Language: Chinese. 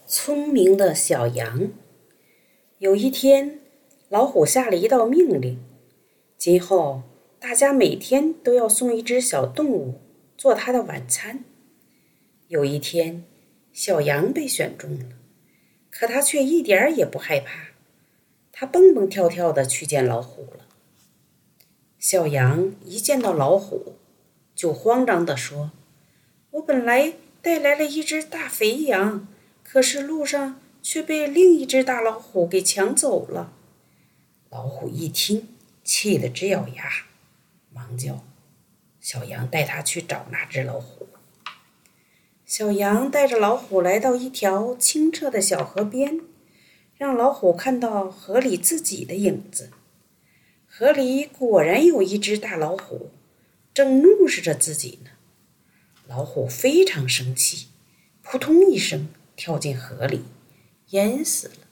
聪明的小羊。有一天，老虎下了一道命令，今后大家每天都要送一只小动物做他的晚餐。有一天，小羊被选中了，可他却一点儿也不害怕，他蹦蹦跳跳地去见老虎了。小羊一见到老虎，就慌张地说：“我本来带来了一只大肥羊，可是路上却被另一只大老虎给抢走了。”老虎一听，气得直咬牙，忙叫小羊带他去找那只老虎。小羊带着老虎来到一条清澈的小河边，让老虎看到河里自己的影子。河里果然有一只大老虎，正怒视着自己呢。老虎非常生气，扑通一声跳进河里，淹死了。